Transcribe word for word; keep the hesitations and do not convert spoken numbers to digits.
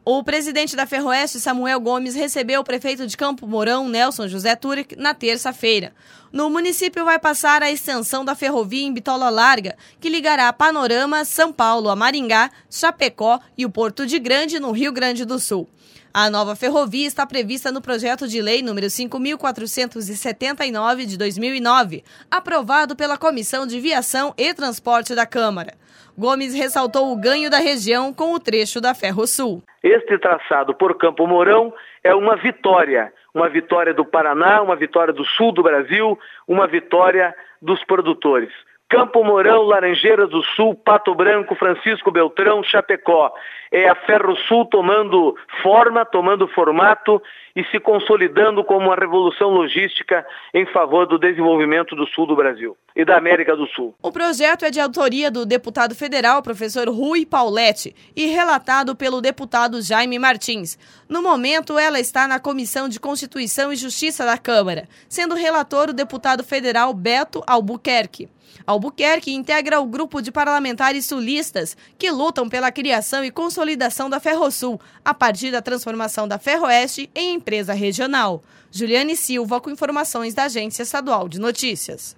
O presidente da Ferroeste, Samuel Gomes, recebeu o prefeito de Campo Mourão, Nelson José Turek, na terça-feira. No município vai passar a extensão da ferrovia em Bitola Larga, que ligará Panorama, São Paulo a Maringá, Chapecó e o Porto de Grande, no Rio Grande do Sul. A nova ferrovia está prevista no projeto de lei número cinco mil quatrocentos e setenta e nove de dois mil e nove, aprovado pela Comissão de Viação e Transporte da Câmara. Gomes ressaltou o ganho da região com o trecho da Ferrosul. Este traçado por Campo Mourão é uma vitória, uma vitória do Paraná, uma vitória do sul do Brasil, uma vitória dos produtores. Campo Mourão, Laranjeiras do Sul, Pato Branco, Francisco Beltrão, Chapecó. É a Ferrosul tomando forma, tomando formato e se consolidando como uma revolução logística em favor do desenvolvimento do sul do Brasil e da América do Sul. O projeto é de autoria do deputado federal, professor Rui Pauletti, e relatado pelo deputado Jaime Martins. No momento, ela está na Comissão de Constituição e Justiça da Câmara, sendo relator o deputado federal Beto Albuquerque. Albuquerque integra o grupo de parlamentares sulistas que lutam pela criação e consolidação da Ferrosul, a partir da transformação da Ferroeste em empresa regional. Juliane Silva, com informações da Agência Estadual de Notícias.